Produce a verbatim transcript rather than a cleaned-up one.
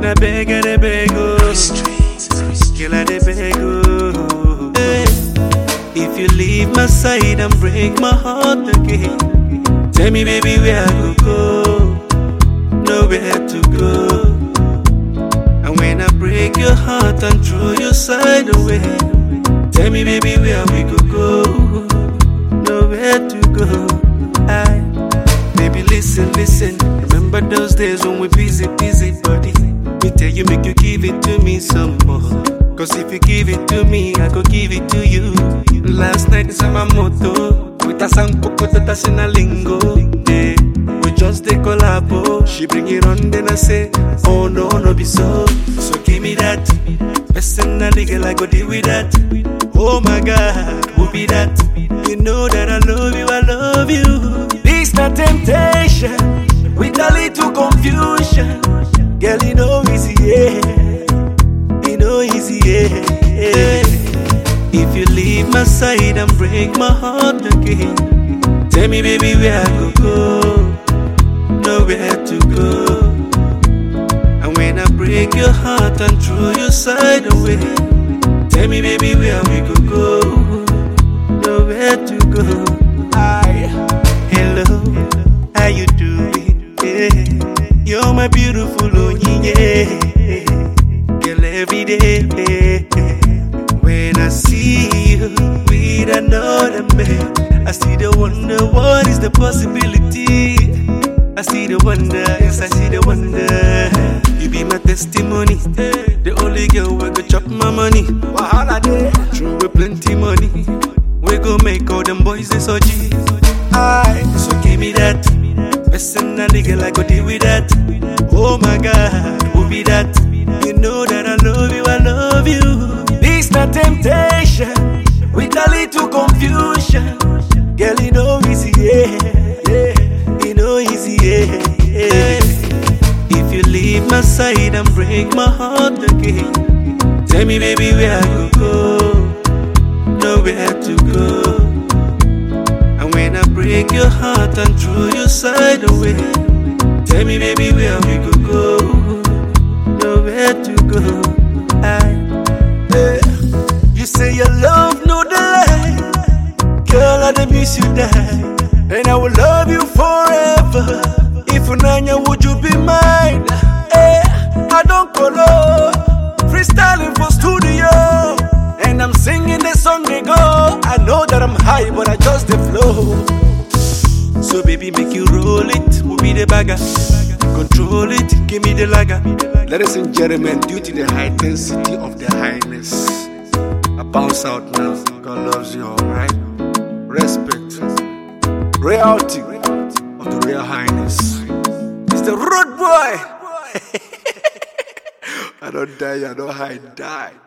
I beg, I dey beg, oh. Girl, I dey beg, oh. Hey. If you leave my side and break my heart again, tell me, baby, where I go go, nowhere to go. And when I break your heart and throw your side away, tell me, baby, where we go go, nowhere to go. I, baby, listen, listen. Remember those days when we busy, busy, buddy. Me tell you, make you give it to me some more. Cause if you give it to me, I go give it to you. Last night is my motto. With a song, that's in a lingo. Yeah. We just dey collabo. She bring it on, then I say, oh no, no be so. So give me that. Personally, girl, I go deal with that. Oh my God, who be that? You know that I love you, I love you. This not temptation, with a little confusion. Girl, you know easy, yeah. You know easy, yeah. If you leave my side and break my heart again, tell me, baby, where I go go, nowhere to go. And when I break your heart and throw your side away, tell me, baby, where we go go, nowhere to go. Hi, hello, how you doing? Yeah. You're my beautiful Onyinye, girl, every day. When I see you with another man, I see the wonder, what is the possibility? I see the wonder, yes, I see the wonder. You be my testimony, the only girl who go chop my money. Wahala dey, true with plenty money. We go make all them boys they so G. Aye, so give me that. Personally, girl, I go deal with that. Oh my God, who be that? You know that I love you, I love you. This not temptation, with a little confusion. Girl, you know easy, yeah, yeah. You know easy, yeah, yeah. If you leave my side and break my heart again, tell me, baby, where I go go, nowhere to go. And when I break your heart and throw your side away, tell me, baby, where we go go, nowhere to go. I, yeah. You say your love no delay, girl, I dey miss you die, and I will love you forever. If Unanya, would you be mine? Hey, I don't follow, freestyling for studio, and I'm singing the song they go. I know that I'm high, but I just the flow. So baby, make you roll it, we'll be the bagger. Control it, give me the lager. Ladies and gentlemen, due to the high intensity of the highness, I bounce out now. God loves you, alright? Respect, reality of the real highness. It's the road boy. I don't die, I don't hide, die.